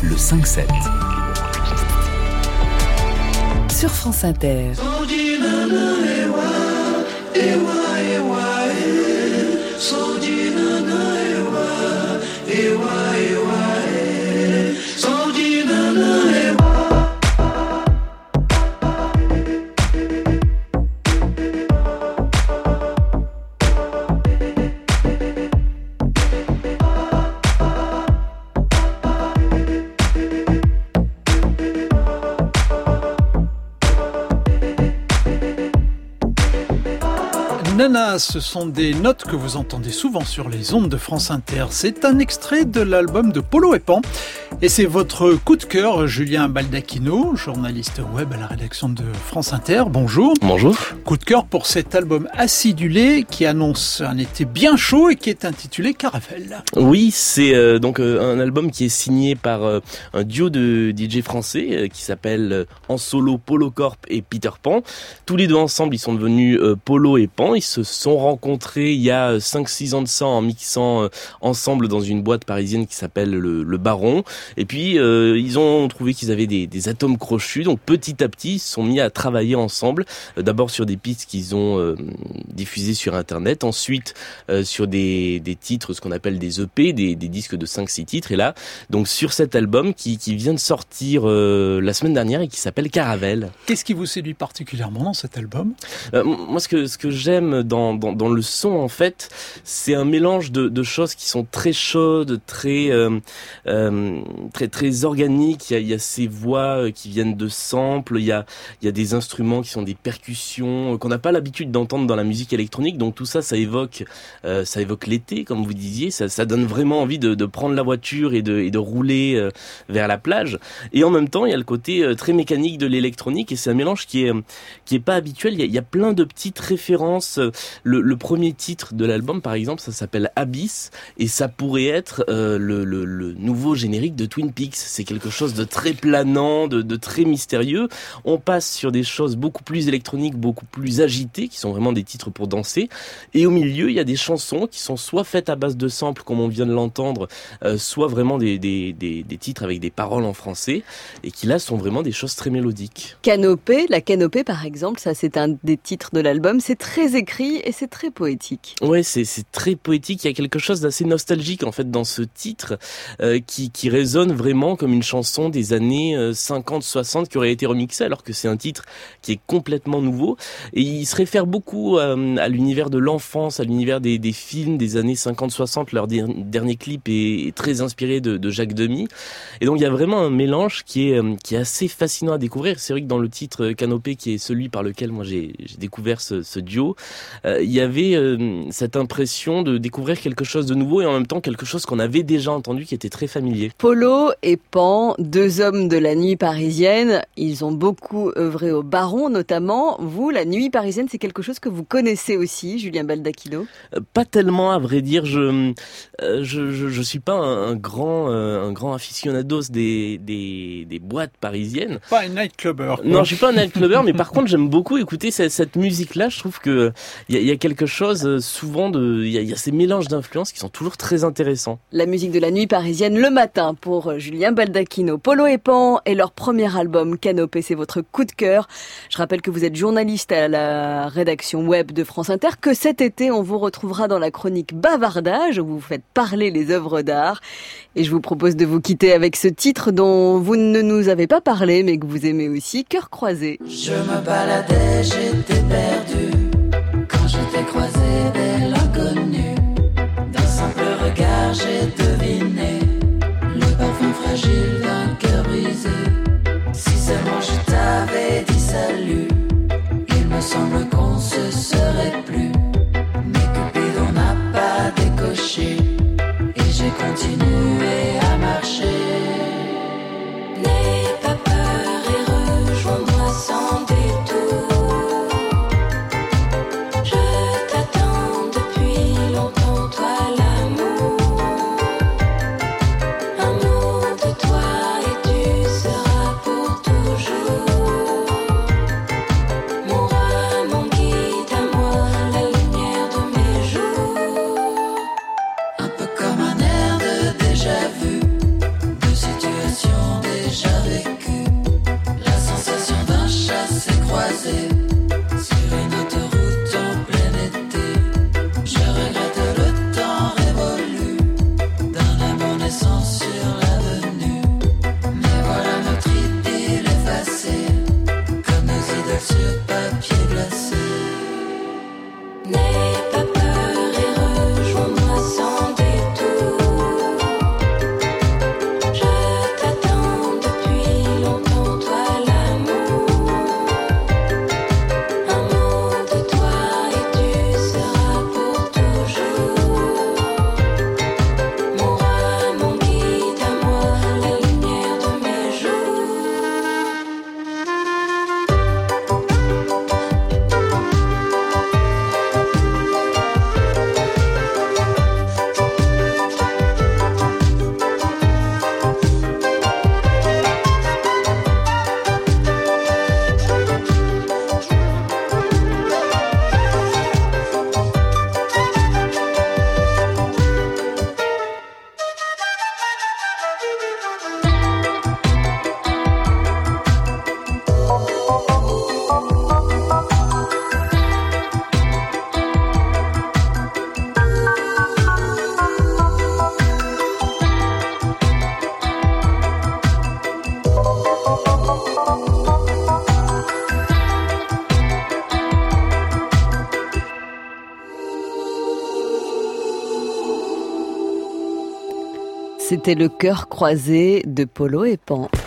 le 5-7. Sur France Inter. Nana, ce sont des notes que vous entendez souvent sur les ondes de France Inter. C'est un extrait de l'album de Polo et Pan. Et c'est votre coup de cœur, Julien Baldacchino, journaliste web à la rédaction de France Inter. Bonjour. Bonjour. Coup de cœur pour cet album acidulé qui annonce un été bien chaud et qui est intitulé Caravelle. Oui, c'est donc un album qui est signé par un duo de DJ français qui s'appelle en solo Polo Corp et Peter Pan. Tous les deux ensemble, ils sont devenus Polo et Pan. Ils se sont rencontrés il y a 5-6 ans de ça en mixant ensemble dans une boîte parisienne qui s'appelle le Baron. Et puis ils ont trouvé qu'ils avaient des atomes crochus, donc petit à petit ils se sont mis à travailler ensemble, d'abord sur des pistes qu'ils ont diffusées sur internet, ensuite sur des titres, ce qu'on appelle des EP, des disques de 5-6 titres, et là donc sur cet album qui vient de sortir la semaine dernière et qui s'appelle Caravelle. Qu'est-ce qui vous séduit particulièrement dans cet album ? Moi ce que j'aime dans le son en fait, c'est un mélange de choses qui sont très chaudes, très organique. Il y a ces voix qui viennent de samples, il y a des instruments qui sont des percussions qu'on n'a pas l'habitude d'entendre dans la musique électronique, donc tout ça évoque l'été, comme vous disiez, ça donne vraiment envie de prendre la voiture et de rouler vers la plage. Et en même temps, il y a le côté très mécanique de l'électronique, et c'est un mélange qui est pas habituel. Il y a plein de petites références. Le premier titre de l'album, par exemple, ça s'appelle Abyss, et ça pourrait être le nouveau générique de Twin Peaks. C'est quelque chose de très planant, de très mystérieux. On passe sur des choses beaucoup plus électroniques, beaucoup plus agitées, qui sont vraiment des titres pour danser. Et au milieu, il y a des chansons qui sont soit faites à base de samples, comme on vient de l'entendre, soit vraiment des titres avec des paroles en français, et qui là sont vraiment des choses très mélodiques. La canopée par exemple, ça c'est un des titres de l'album. C'est très écrit et c'est très poétique. Ouais, c'est très poétique. Il y a quelque chose d'assez nostalgique en fait dans ce titre qui résonne vraiment comme une chanson des années 50-60 qui aurait été remixée, alors que c'est un titre qui est complètement nouveau. Et il se réfère beaucoup à l'univers de l'enfance, à l'univers des films des années 50-60. Leur dernier clip est très inspiré de Jacques Demy. Et donc il y a vraiment un mélange qui est assez fascinant à découvrir. C'est vrai que dans le titre Canopée, qui est celui par lequel moi j'ai découvert ce duo, il y avait cette impression de découvrir quelque chose de nouveau et en même temps quelque chose qu'on avait déjà entendu qui était très familier. Polo et Pan, deux hommes de la nuit parisienne, ils ont beaucoup œuvré au Baron notamment. Vous, la nuit parisienne, c'est quelque chose que vous connaissez aussi, Julien Baldacchino ? Pas tellement, à vrai dire. Je suis pas un grand aficionados des boîtes parisiennes. Pas un nightclubber. Non, je suis pas un nightclubber, mais par contre j'aime beaucoup écouter cette musique-là. Je trouve que il y a quelque chose souvent il y a ces mélanges d'influences qui sont toujours très intéressants. La musique de la nuit parisienne le matin pour Julien Baldacchino. Polo et Pan et leur premier album Canopée, c'est votre coup de cœur. Je rappelle que vous êtes journaliste à la rédaction web de France Inter, que cet été on vous retrouvera dans la chronique Bavardage où vous faites parler les œuvres d'art. Et je vous propose de vous quitter avec ce titre dont vous ne nous avez pas parlé mais que vous aimez aussi, Cœur croisé. Je me baladais, j'étais perdu quand je t'ai croisé dès l'inconnu. D'un simple regard j'ai deviné le parfum fragile d'un cœur brisé. Si seulement je t'avais dit salut, il me semble qu'on se serait plus. Mais Cupidon n'a pas décoché et j'ai continué à marcher. N'aie pas peur et rejoins-moi sans détour. Je t'attends depuis longtemps, toi l'amour. Un mot de toi et tu seras C'était le cœur croisé de Polo et Pan.